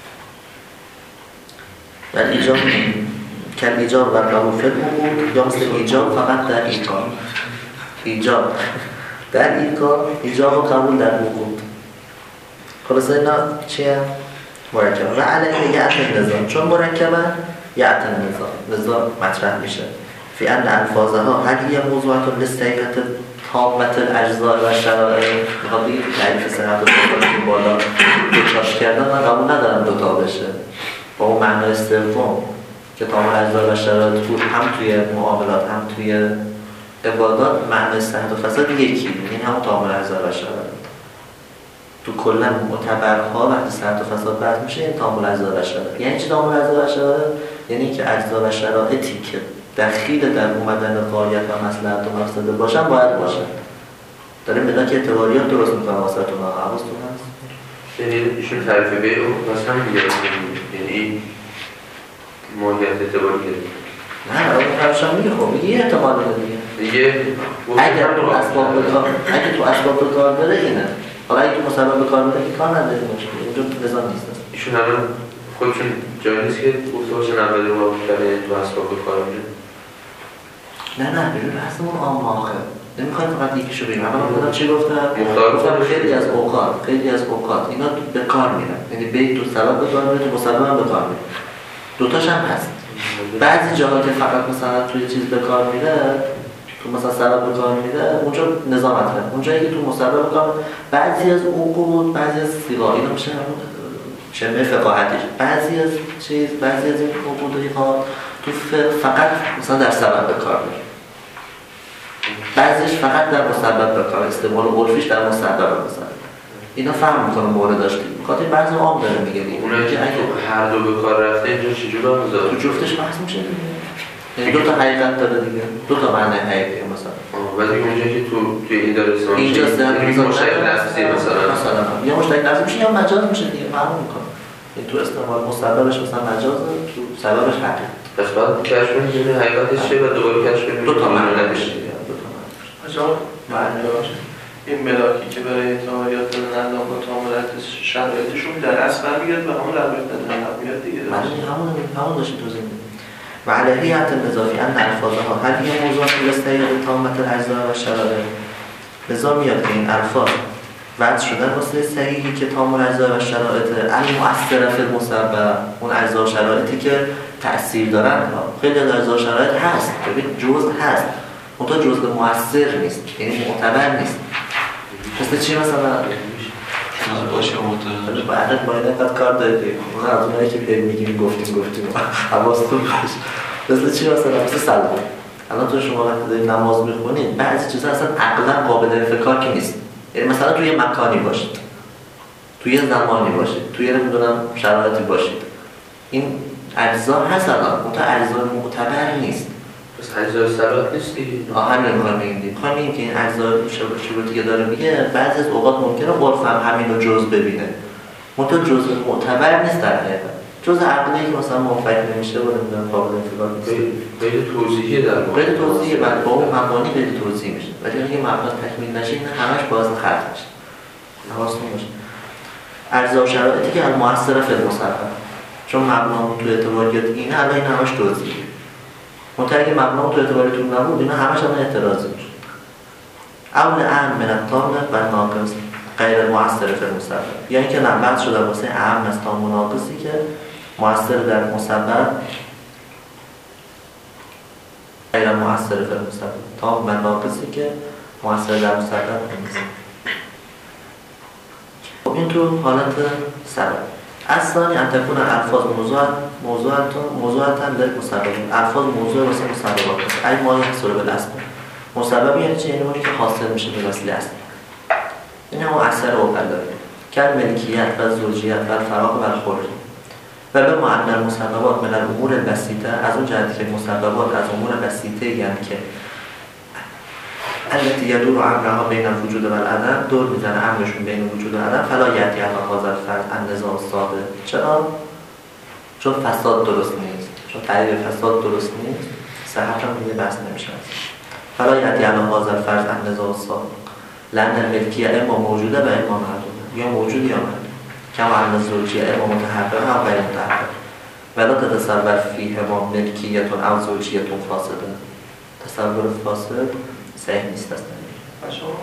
و ایجاب کل ایجاب و قبول فکر بود یا مثل ایجاب فقط در ایجاب ایجاب در ایجاب و قبول در وقوع. خلاصه اینا چیه؟ مرکبه و علیه یعت نظام، چون مرکبه یعت نظام مطرح میشه فی ان الفاظها هل یه موضوعات لستیقت تامت الاجزاء و شرائع. میخواد بگید تعریف صحت و که بالا دوتاش کردن من قبول ندارم دوتا بشه با اون معنای سوم که تمام اجزا و شرایط بود، هم توی معاملات هم توی عبادات معنای صحت و فساد یکی، این هم تمام اجزا و شرایط. تو کلا معتبرها وقتی صحت و فساد بحث میشه این تمام اجزا و شرایط. یعنی چی تمام اجزا و شرایط؟ یعنی که اجزا و شرایطی که دخیل در اومدن غایت و مصلحت و مقصد باشن باید باشن. داریم بدن که اعتباریات درست میکنم واسهتون حواستون هست؟ یعنی ایشون تعریف به اون مثلا میگه یعنی ماهیت اعتباریه. نه اون فرشان میگه خب میگه یه احتمال دیگه اگه تو اسباب به کار بره اینه. حالا اگه تو مسبب به کار بره که کار نداریم باشه اونجا نظام نیست. ایشون الان خودشون جایی نیست که اصولش نباید رو باید کرده تو اسباب به کار میره. نه ببین بحثمون آماخه نمیخوایم فقط یکیشو بگیم. اولا خودم چی گفتم خیلی از اوقات اینا به کار میرن، یعنی بیت تو سبب به کار میره تو مسبب هم به کار میره، دوتاش هم هست. بعضی جاها که فقط مثلا توی چیز به کار میره تو مثلا سبب به کار میره اونجا نظامته، اونجایی که تو مسبب به کار بعضی از عقود بعضی از سیغا اینا میشه شمه فقاهتش بعضی از این عقودی ها تو فقط مثلا در سبب به کار میره، بعضیش فقط در مسبب به کار استعمال عرفیش در مسبب مثلا اینا فهم میکنه مورد داشتیم بخاطر بعضی عام داره میگه دیگه اونایی که اگه هر دو به کار رفته اینجا چجوری بذاره تو جفتش بحث میشه دیگه، یعنی 2 تا حقیقت داره دیگه 2 تا معنی حقیقی مثلا ولی اونجایی که توی این دارستان اینجا مشترک لفظی مثلا یا مشترک لفظی میشه یا مجاز میشه دیگه معلوم میکنه این تو استعمال مسببش مثلا مجازه تو سببش حقیقت. پس بعد کشف کنید حقیقتش چیه و دوباره کشف کنید 2 تا معنی نمیشه معنی این ملاکی که برای اعتماریات دادن اندام با تعاملات شرایطشون در اصل برمیگرد به همون روایت دادن میاد دیگه. همون داشتیم توضیح میدیم. و علیه حتی نظافی ان الفاظها هر یه موضوع لستیقت تامت الاجزاء و شرایط. لذا میاد که این الفاظ وضع شدن واسه صحیحی که تمام اجزا و شرایط المؤثره فی المسبب، اون اجزا و شرایطی که تأثیر دارن. خیلی از اجزا و شرایط هست، ببین جزء هست منتها جزء مؤثر نیست، یعنی معتبر نیست. مثل چی مثلا باشه معتبر بعد باید اینقدر کار دارید اون از اونایی که پیدا میگیم گفتیم حواستون باشه. مثل چی مثلا سلام الان تو شما وقتی دارید نماز میخونید بعضی چیزا اصلا عقلا قابل انفکاک که نیست، یعنی مثلا توی مکانی باشید توی زمانی باشید توی نمیدونم شرایطی باشید این اجزا هست الان منتها اجزا معتبر نیست. پس اجزای صلات نیست دیگه. همین میخوایم بگیم که این اجزای شروطی که داره میگه بعضی از اوقات ممکنه عرف هم همین رو جز ببینه منتها جز معتبر نیست در حقیقت، جز عقلی که مثلا موافق نمیشه و نمیدونم قابل انفکاک نیست. غیر توضیحیه در واقع. غیر توضیحیه بعد با اون مبانی غیر توضیح میشه ولی اگه مبانی تکمیل نشه این همش باز خلط میشه. حواستون باشه اجزا و شرایطی که المؤثره فی المسبب، چون مبنامون تو اعتباریات اینه الان این همش توضیحیه. منتها اگه مبنامون تو اعتباریاتون نبود اینا همش هم اعتراضی میشه. اول اهم من التام و ناقص غیر مؤثر فی المسبب، یعنی که نبض شده واسه اهم از تام و ناقصی که مؤثر در مسبب غیر مؤثر فی المسبب، تام و ناقصی که مؤثر در مسبب نیست. خب این تو حالت سبب. الثانی ان تكون الفاظ موضوعاً للمسبب. الفاظ موضوع واسه مسببات باشه. ای ما یحصل بالاصل. مسبب یعنی چی؟ یعنی اونی که حاصل میشه به وسیله اصل. این هم اثر اولی داره. کل ملکیت و زوجیت و الفراغ و الخلق. و به معنی المسببات من الامور البسیطه، از اون جهتی که مسببات از امور بسیطه یعنی که التي يدور امرها بین الوجود و العدم، دور میزنه امرشون بین وجود و عدم، فلا یأتی علی هذا الفرد النزاع الصادق. چرا؟ چون فساد درست نیست، چون تعریف فساد درست نیست، صحت هم دیگه بحث نمیشه. فلا یأتی علی هذا الفرد النزاع الصادق لأن الملکیه اما موجوده و اما معدومه، یا موجود یا معدوم. کما ان الزوجیه اما متحققه و غیر متحققه. ولا تتصور فیهما ملکیت او زوجیت فاسده. تصور فاسد صحیح نیست اصلا. شما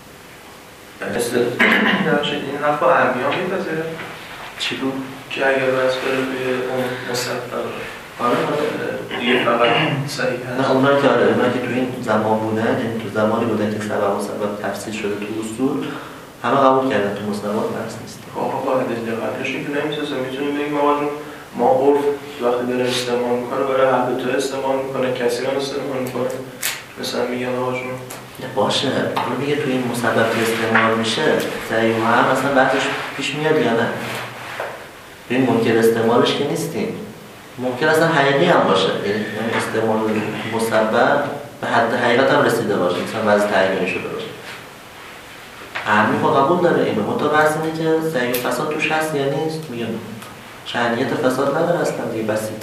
این حرف با انبیا میپذیره؟ چی بود؟ که اگر بس بره به اون مسبب دیگه فقط صحیح هست؟ نه اونایی که تو این زمان بودن، یعنی تو زمانی بودن که سبب و سبب تفسیر شده تو اصول، همه قبول کردن تو مسلمات بحث نیست. آقا با ادله قبلش این که نمیسازه، میتونیم بگیم آقا جون ما عرف وقتی داره استعمال میکنه برای حق تو استعمال میکنه، کسی هم استعمال میکنه، مثلا میگن آقا جون باشه، اون دیگه تو این مسبب که استعمال میشه ضعیف هم اصلا بعدش پیش میاد یا نه؟ این ممکن استعمالش که نیستیم، ممکن اصلا حقیقی هم باشه، یعنی استعمال مسبب به حد حقیقت هم رسیده باشه، مثلا وضع تعیینی شده باشه. همین خب قبول داره اینو، منتها بحث اینه که ضعیف فساد توش هست یا نیست. میگن شأنیت فساد نداره اصلا دیگه، بسیط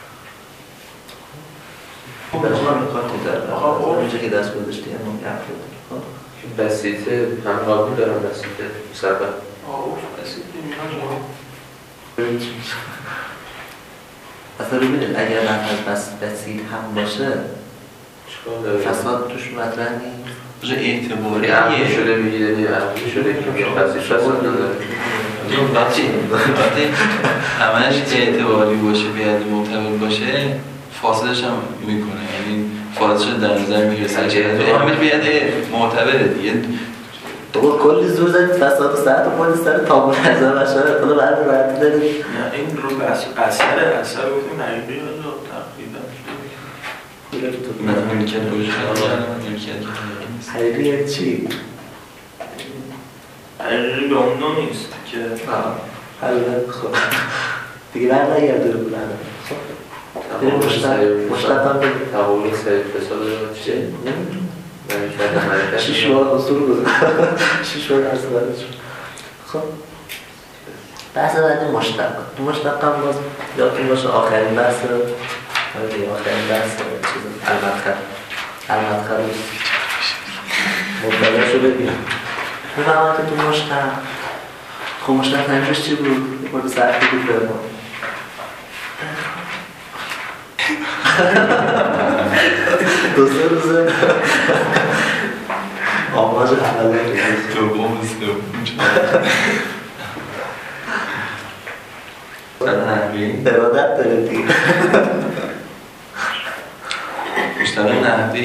به ما نکاتی داره اینجا که دست گذاشتی همون گفت بسیطه هم قبول دارم، بسیطه مسبب بسیطه اصلا رو ببینید اگر لفظ بسیط هم باشه فساد توش مطرح نیست، اعتباری عقلی شده میگیره، عقلی شده که میگه بسیط فساد نداره. وقتی همش اعتباری باشه، بیاد معتبر باشه، فاصلش هم میکنه، یعنی فاصلش در نظر میگیره، همه بیاد معتبره دیگه. تو کلی زور زدید فساد و ساعت و پایین سر تابون نظر بشاره خدا برد باید دارید. نه این رو اثر گفتیم حقیقی رو تقریبا من ملکت روش ملکت حقیقی یعنی چی؟ حقیقی به اون نوع نیست که حقیقی خب دیگه بر نگرده رو بودن. خب مشتق هم بگیم تقویل سریع فساد رو چه؟ شیش بار اصول بزن 6 بار عرض برد شد. خب بحث بعدی مشتق هم باز یادتون باشه آخرین بحث آخرین بحث چیز المدخل مبتدا شو ببینم میفهمم که تو مشتق. خب مشتق نمیش چی بود؟ مورد سرفی بود به ما دو سه روزه آماج اوله دوم ارادت داره دیگه. مشتق نحوی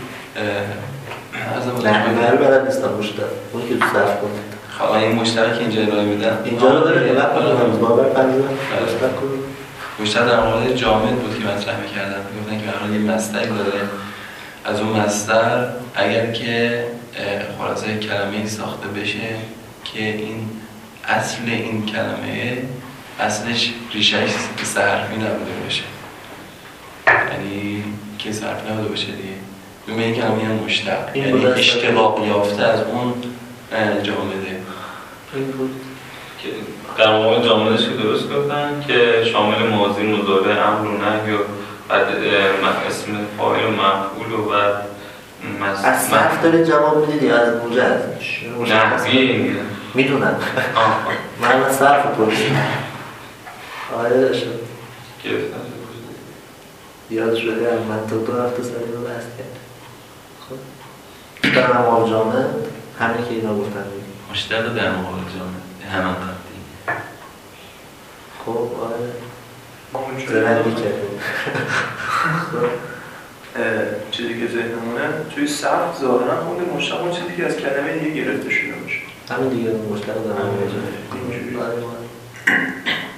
نحوی رو بلد نیستم مشتق اونی که تو صرف کنید. خب این مشتق که اینجا ارائه میدن اینجا رو داره که وقت کنم باور پنجه مشتق کنید. مشتق در مورد جامد بود که مطرح میکردن، میگفتن که برای یه مصدر داره، از اون مصدر اگر که خلاصه کلمه ساخته بشه که این اصل این کلمه اصلش ریشهش صرفی نبوده باشه، یعنی که صرفی نبوده باشه دیگه، دوم این کلمه هم مشتق، یعنی اشتقاق یافته از اون جامده. این بود که در مورد جامدش که درست گفتن که شامل ماضی، مضارع، امر و نهی و بعد اسم فاعل و مفعول و بعد از صرف دارید جواب میدید یا از موجد؟ نحوی میدونم من از صرف پرسیم آره شد یاد شده من تو 2 هفته سری رو بحث کرد. خب در مقابل جامعه همین که اینا گفتن مشتق در مقابل جامعه همان قبلی. خب آره زرندی کرده. چیزی که ذهنمونه توی صرف ظاهرا خود مشتق اون چیزی که از کلمه دیگه گرفته شده باشه، همین دیگه مشتق در مقابل جامعه.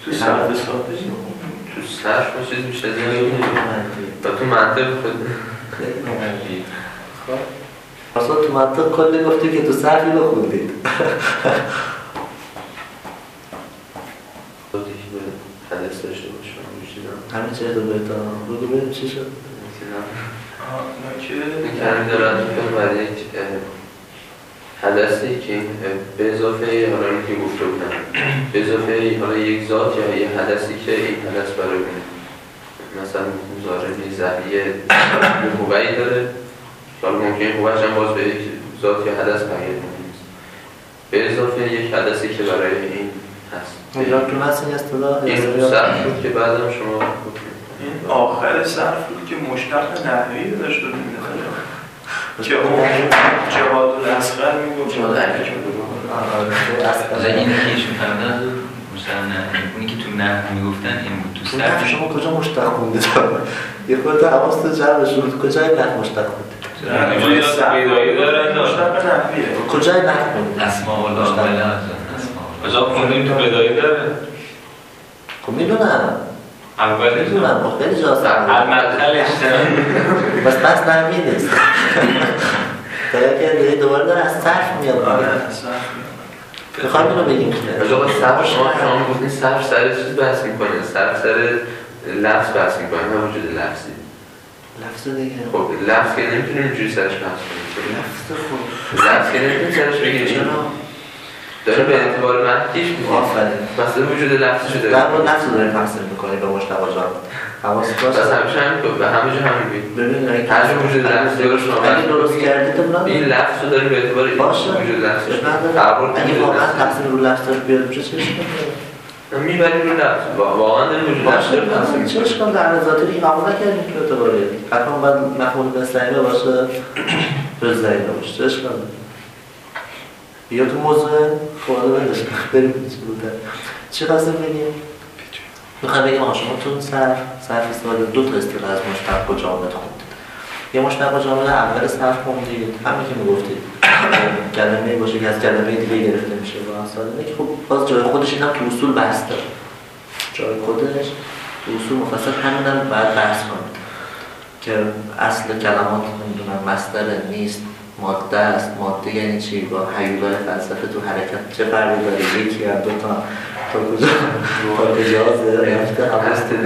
تو صرف ساده تو صرف ما چیز بیشتر زیادی نمیدونم و تو منطق خود خیلی نماندی. خب اصلا تو منطق کلی گفتی که تو صرفی رو خوندید. حدث داشته باشم همین چه دو بیتا بگو بریم چی شد؟ این کمی دارد میکنم برای یک حدثی که به اضافه حالا این که گفته بودم به اضافه حالا یک ذات یا یه حدثی که این حدث برای مثلا مضاربی زهریه هوایی داره حالا ممکنه هوایش هم باز به یک ذات یا حدث تغییر کنید به اضافه یک حدثی که برای این هست اینجا تو هست این اصطلاح این صرف بود که بعدم شما این آخر صرف بود که مشتق نحوی داشت رو میدونه که اون جهاد الاسقر میگفت جهاد اکبر حالا اینی که ایشون فرمودن اونی که تو نحو میگفتن این بود تو صرف شما کجا مشتق خوندید؟ یه خورده حواس تو جمع شد کجای نحو مشتق خوندید؟ توی صرف مشتق نحویه کجای نحو خوندید؟ اسماء الله کجا خوندیم تو بدایی داره؟ خب میدونم اولی میدونم خیلی جاست المدخلش بس نحوی نیست تا که دوباره داره از صرف میاد میخوایم اینو بگیم که آقا صرف شما گفتین صرف سر چیز بحث میکنه صرف سر لفظ بحث میکنه نه وجود لفظی لفظ دیگه خب لفظ که نمیتونیم اینجوری سرش بحث کنیم لفظ خوب لفظ که نمیتونیم سرش بگیم داره به اعتبار معنیش میگه مثلا وجود لفظی شده در با لفظ داره تقسیم میکنی به مشتقا جان حواست باشه بس همیشه همین که به همه جا همین بید ببین هر جا وجود لفظی رو شما اگه درست کردی تو بنا این لفظ رو داره به اعتبار وجود لفظی اگه واقعا تقسیم رو لفظ داره بیاد میشه چه اشکال میبریم رو لفظ واقعا داره وجود لفظ داره تقسیم چه اشکال در ذاتی این قبول نکردیم تو اعتباری حتما باید مفهوم نستعینه باشه رزدعینه باشه چه اشکال یا تو موضوع خواهده بندش بریم چی بوده چی قصد بگیم؟ میخوام بگیم شما تو صرف استفاده دو تا اصطلاح از مشتق و جامد خوندید یه مشتق و جامد اول صرف خوندید همین که میگفتید کلمه باشه که از کلمه دیگه گرفته میشه و اصلا که خب باز جای خودش اینم تو اصول بحث داره جای خودش تو اصول مفصل همینم باید بحث کنید که اصل کلمات نمیدونم مصدر نیست ماده است ماده یعنی چی با هیولای فلسفه تو حرکت چه فرقی داره یکی یا دو تا کجا اجازه هسته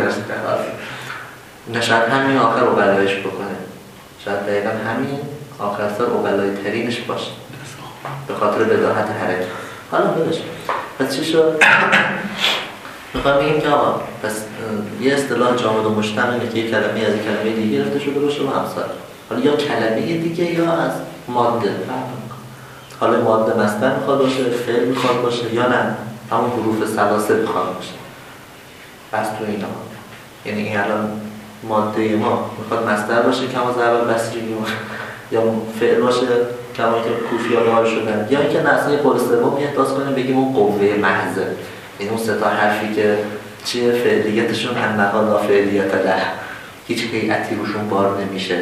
نه شاید همین آخر اقلایش بکنه شاید دقیقا همین آخر سر اقلای ترینش باشه به خاطر بداهت حرکت حالا بلش پس چی شد؟ میخوام بگیم که آقا پس یه اصطلاح جامد و مشتق اینه که یه کلمه از یه کلمه دیگه گرفته شده باشه و همسر حالا یا کلمه دیگه یا از ماده حالا ماده مصدر میخواد باشه فعل میخواد باشه یا نه همون حروف ثلاثه میخواد باشه بس تو اینا یعنی این الان ماده ما میخواد مصدر باشه کما ضرب بصری یا فعل باشه کما که کوفی‌ها دار شدن یا اینکه نسخه قول سوم احساس کنیم بگیم اون قوه محضه این اون سه تا حرفی که چیه فعلیتشون انها لا فعلیت له هیچ هیئتی روشون بار نمیشه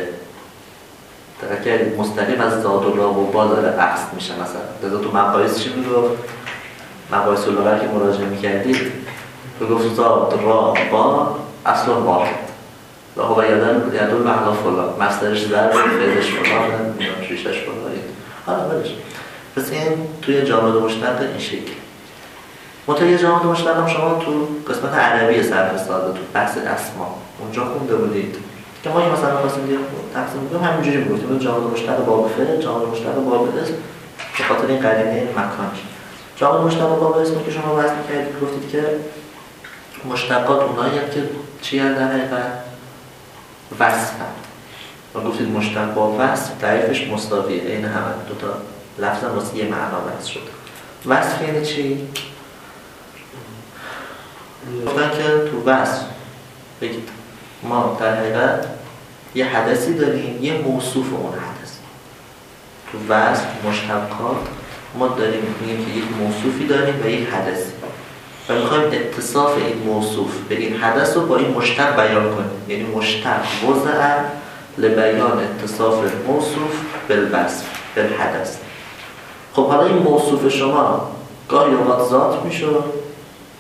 که مستقیم از ذات و را و با داره عکس میشه مثلا لذا تو مقایس چی میگفت؟ مقایس اللغه که مراجعه میکردید بگفت ذات را با اصل واحد و هو یدل محلا فلان مصدرش ضرب فعلش فلان نمیدونم شیشش فلان حالا بلش پس این توی جامد و مشتق این شکل منتها جامد و مشتق هم شما تو قسمت عربی صرف ساده تو بحث اسما اونجا خونده بودید که ما مثلا خواستیم دیگه تقسیم می‌کنیم همینجوری می‌گفتیم جامد و مشتق باب فعل جامد و مشتق باب اسم به خاطر این قرینه مکانی جامد و مشتق باب اسم که شما وضع می‌کردید گفتید که مشتقات اونایی که چی هستن در حقیقت وصفن و گفتید مشتق با وصف تعریفش مساویه این همه دو تا لفظ هم واسه یه معنا وصف شد وصف یعنی چی؟ گفتن که تو وصف بگید ما در حقیقت یه حدثی داریم یه موصوف اون حدث تو وصف مشتقات ما داریم میگیم که یک موصوفی داریم و یک حدثی و میخوایم اتصاف این موصوف به این حدث رو با این مشتق بیان کنیم یعنی مشتق وضع لبیان اتصاف موصوف بالوصف بالحدث خب حالا این موصوف شما گاهی اوقات ذات میشه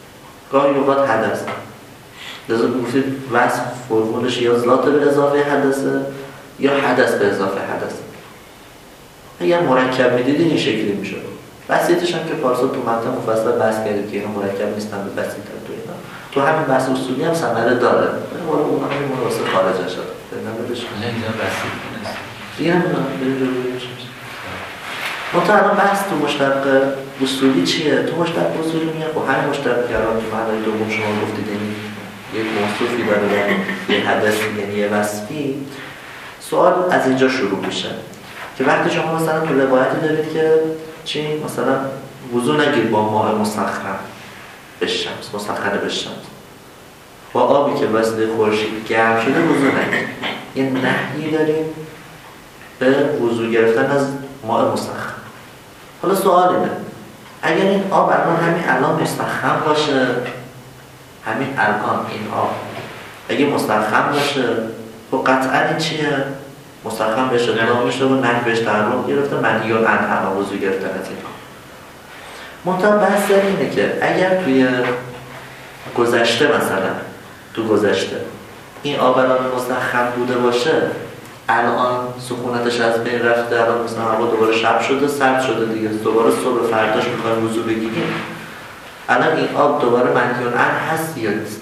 گاهی اوقات حدث. لذا گفتید وصف فرمولش یا ذات به اضافه حدثه یا حدث به اضافه حدثه. اگر مرکب میدیدی این شکلی میشد. بسیطش هم که پارسال تو منطقه مفصل بحث کردیم که اینا مرکب نیستن به بسیط تو اینا. تو همین بحث اصولی هم ثمره داره. ولی اون هم این واسه خارج شد. نمیدونش. نه اینا بسیط نیست. دیگه نمیدونم بریم جلوی میشه. الان بحث تو مشتق اصولی چیه؟ تو مشتق اصولی میگه خب همین مشتق که الان تو معنای دوم شما گفتید یعنی یک موصوفی داره یه حدثی یعنی یه وصفی. سوال از اینجا شروع میشه که وقتی شما مثلا تو روایتی دارید که چی مثلا وضو نگیر با ماء مسخن به شمس مسخن به شمس با آبی که وسط خورشید گرم شده وضو نگیر. یه نهی داریم به وضو گرفتن از ماء مسخن. حالا سوال اینه اگر این آب همین الان مسخن باشه، همین الان این آب اگه مسخن باشه خب قطعا این چیه؟ مسخن بهش اطلاق میشه و نهی بهش تعلق گرفته منهی عنه وضو گرفتن از این آب. منتها بحث اینه که اگر توی گذشته مثلا تو گذشته این آب الان مسخن بوده باشه الان سکونتش از بین رفته، الان مثلا هوا دوباره شب شده سرد شده دیگه دوباره صبح فرداش میخوایم وضو بگیریم، الان این آب دوباره منهی عنه هست یا نیست؟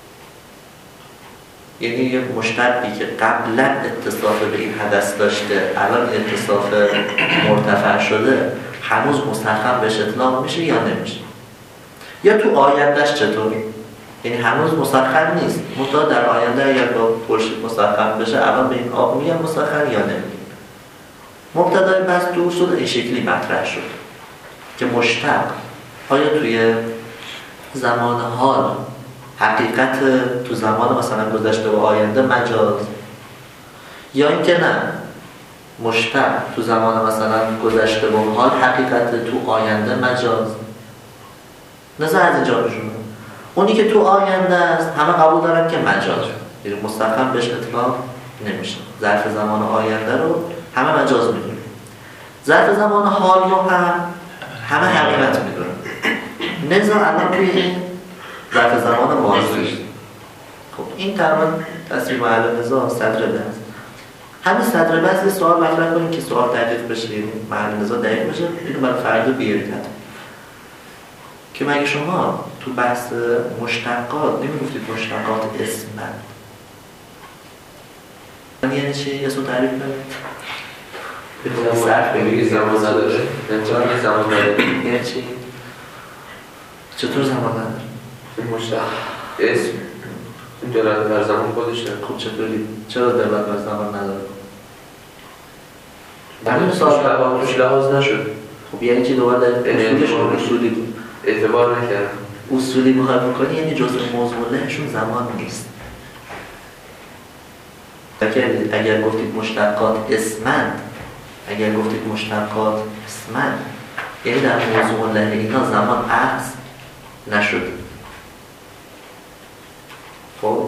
یعنی یه مشتقی که قبلا اتصاف به این حدث داشته الان اتصاف مرتفع شده هنوز مسخن بهش اطلاق میشه یا نمیشه؟ یا تو آیندهش چطور؟ یعنی هنوز مسخن نیست منتها در آینده اگر با خورشید مسخن بشه الان به این آب میگن مسخن یا نمیگن؟ مبتدای بحث تو اصول این شکلی مطرح شد که مشتق آیا توی زمان حال حقیقت تو زمان مثلا گذشته و آینده مجاز یا اینکه نه مشتق تو زمان مثلا گذشته و حال حقیقت تو آینده مجاز. نظر از اینجا بشونه اونی که تو آینده است همه قبول دارن که مجاز یعنی مستقیم بهش اطلاق نمیشه. ظرف زمان آینده رو همه مجاز میدونن، ظرف زمان حال رو همه حقیقت میدونن. نظر الان توی این ظرف زمان ماضی خب این تقریبا تصویر محل نظام صدر بحث. همین صدر بحث یه سوال مطرح کنیم که سوال دقیق بشه محل نظام دقیق بشه اینو برای فردا بیارید که مگه شما تو بحث مشتقات نمیگفتید مشتقات اسمن یعنی چی؟ یه سو تعریف کنید صرف بگید زمان نداره نمیتونه زمان نداره یعنی چی؟ چطور زمان نداره؟ این مشتق اسم این دلالت بر زمان خودش داره. خب چطوری؟ چرا دلالت بر زمان نداره؟ همین سال توش لحاظ نشد. خب یعنی چی دوباره اصولی بود؟ اعتبار نکرد. اصولی بخواد بکنی یعنی جزء موضوع لهشون زمان نیست. اگر گفتید مشتقات اسمند یعنی در موضوع له اینا زمان عکس نشد. خب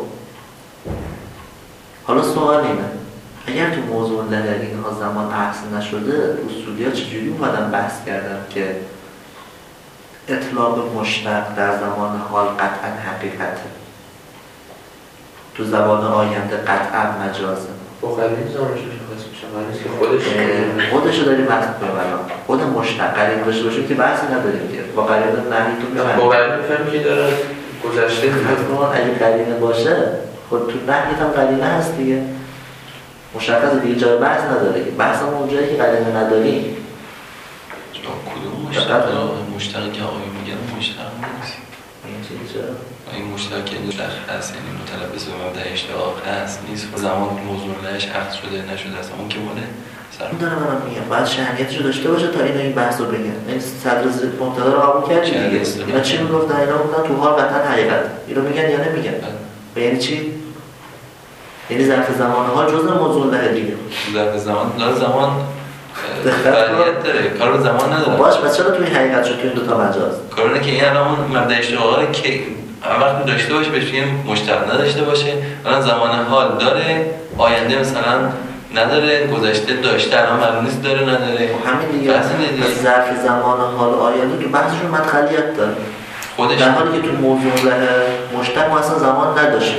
حالا سوال اینه اگر تو موضوع له اینها زمان عکس نشده اصولی ها چجوری اومدن بحث کردن که اطلاق مشتق در زمان حال قطعا حقیقته تو زبان آینده قطعا مجازه. قرینه زمانش شخص میشه معنیست که خودشو داریم مطلب ببرم خود مشتق قرینه داشته باشه که بحثی نداریم که با قرینه نهیتون میفهمیم با قرینه میفهمیم که داره گذشته حتما اگه قرینه باشه خود تو نهیت هم قرینه هست دیگه مشخص دیگه جای بحث نداره که بحث هم اون جایی که قرینه نداریم کدوم مشتقی که آقای میگن مشتق نیست این مشتق که هست یعنی متلبس به مبدأ اشتقاق هست نیست زمان موضوع لهش عقد شده نشده است اون که ماله این داره منم میگم باید شهمیتش رو داشته باشه تا این بحث رو بگن. این صدر مبتدا رو قبول کردی دیگه اینا چی میگفتن؟ اینا گفتن تو حال قطعا حقیقت اینو میگن یا نمیگن؟ و یعنی چی؟ یعنی ظرف زمان حال جزء موضوع له دیگه ظرف زمان زمان فعالیت داره کار زمان نداره باش پس چرا توی حقیقت شد توی این دوتا مجاز؟ کارونه که این الان مبدأ اشتقاقه که وقتی داشته باشه بهش میگیم مشتق نداشته باشه الان زمان حال داره آینده مثلا نداره گذشته داشته الان معلوم نیست داره نداره همین دیگه ظرف زمان حال آینده که بحثشون مدخلیت داره خودش در حالی که تو موضوع مشتق ما اصلا زمان نداشتیم.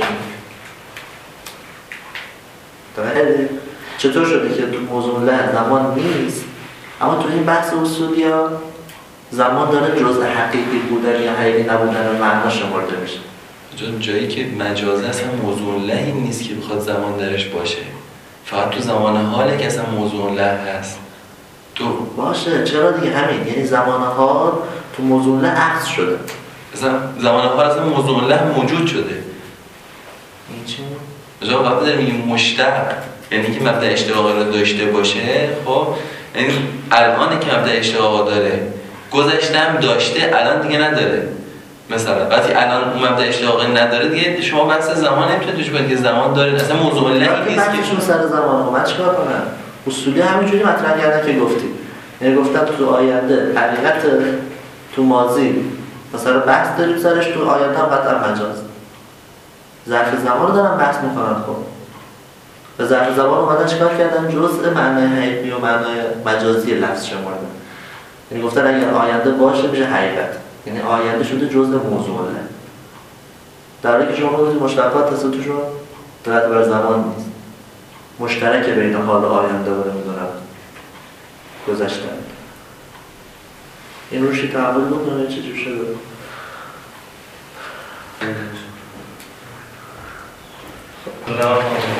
درسته؟ چطور شده که تو موضوع زمان نیست اما تو این بحث اصولی ها زمان داره جزء حقیقی بودن یا حقیقی نبودن معنا شمرده میشه. جایی که مجازه اصلا موضوع لحی نیست که بخواد زمان درش باشه، فقط تو زمان حاله که اصلا موضوع لح هست. تو باشه چرا دیگه همین، یعنی زمان حال تو موضوع لح عکس شده. اصلا زمان حال اصلا موضوع لح موجود شده. این چی؟ جا قبل داریم میگیم مشتق، یعنی که مبدأ اشتقاق رو داشته باشه. خب یعنی الان که مبدأ اشتقاق داره، گذشته هم داشته، الان دیگه نداره. مثلا وقتی الان اون مبدأ اشتقاقی نداره دیگه شما بحث زمان نمیتونید توش بگید که زمان داره، اصلا موضوع لحی نیست که بحثشون سر زمان ها من چیکار کنم؟ اصولی همینجوری مطرح کردن که گفتیم، یعنی گفتم تو آینده حقیقت، تو ماضی مثلا بحث داریم سرش، تو آینده هم قطعا مجاز. ظرف زمان رو دارن بحث میکنن. خب به ظرف زمان اومدن چیکار کردن؟ جزء معنای حقیقی و معنای مجازی لفظ شمردن. یعنی گفتن اگر آینده باشه میشه حقیقت، یعنی آینده شده جزء موضوع له. در حالی که شما گفتید مشتقات اصلا توشون رد بر زمان نیست، مشترک بین حال آینده و نمیدونم گذشته. این روشی تحول بکنه چجور شده؟ خدا